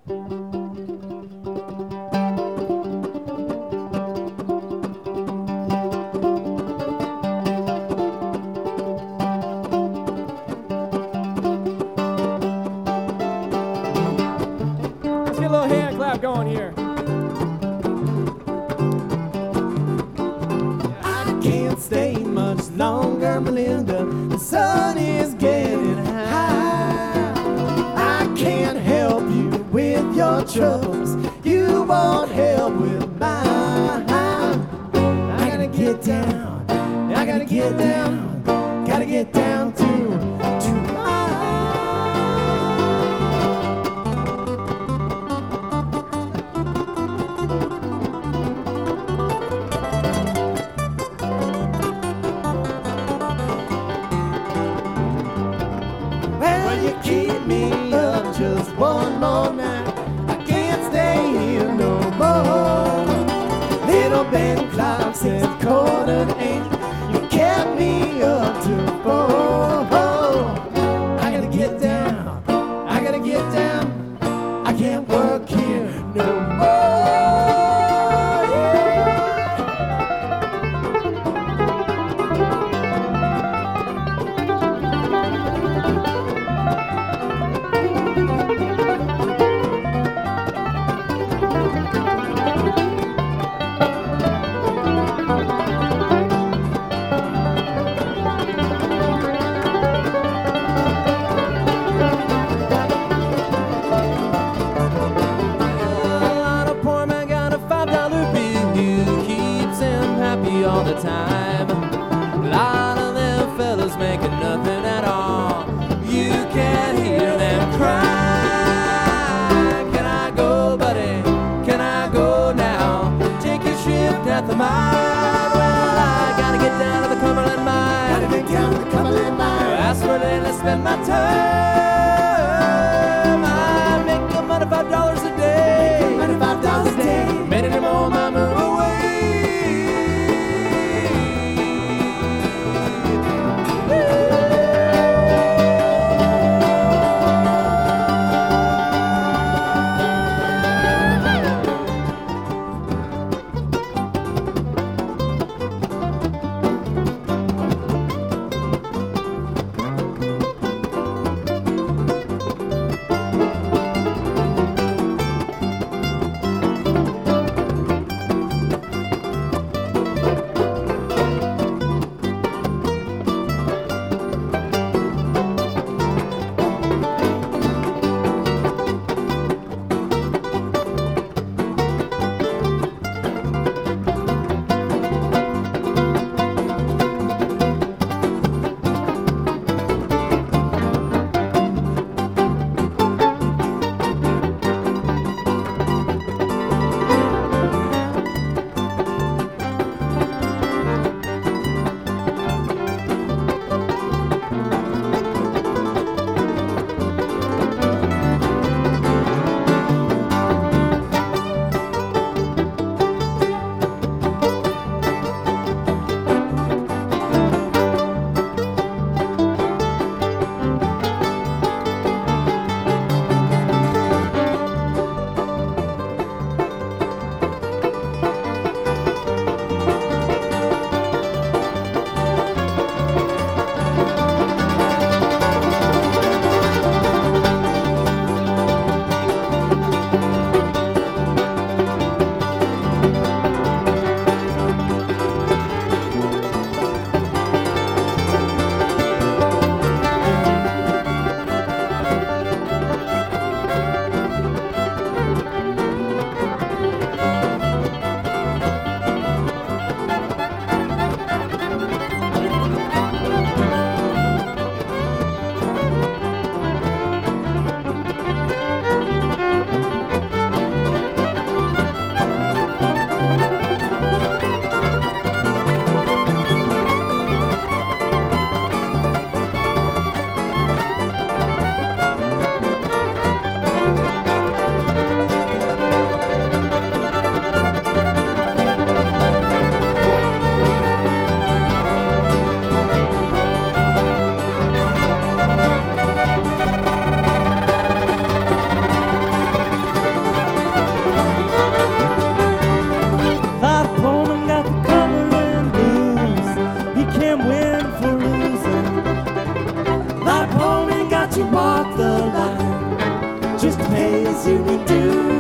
Let's get a little hand clap going here. I can't stay much longer, Melinda. The sun is getting high. I can't help you with your troubles. You won't help with mine. I gotta get down. I gotta get down. Gotta get down to mine. Well, you keep me up just one more night. I can't stay here no more. Little Ben Clark said 7:45. You kept me up till 4. I gotta get down. I gotta get down. I can't work here no more. A poor man got a $5 bill, keeps him happy all the time. A lot of them fellas making nothing at all. You can't hear them cry. Can I go, buddy? Can I go now? Take your shift at the mine. Well, I gotta get down to the Cumberland mine. Gotta get down to the Cumberland mine. That's where they spend my time. I make the money $5 a day. $25 a day. Made it more my move away. just pay as you can do.